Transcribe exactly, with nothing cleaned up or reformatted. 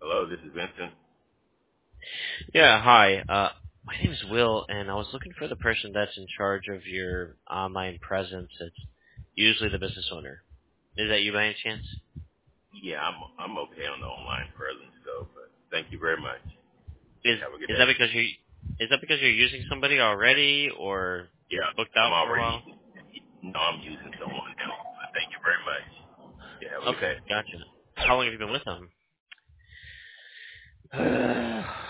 Hello, this is Vincent. Yeah, hi. Uh, my name is Will, and I was looking for the person that's in charge of your online presence. It's usually the business owner. Is that you by any chance? Yeah, I'm I'm okay on the online presence though, but thank you very much. Is Have a good is that day. because you is that because you're using somebody already, or Yeah, booked I'm out for a already. while? No, I'm using someone else. But thank you very much. Yeah, have a good Okay, day. gotcha. How long have you been with them?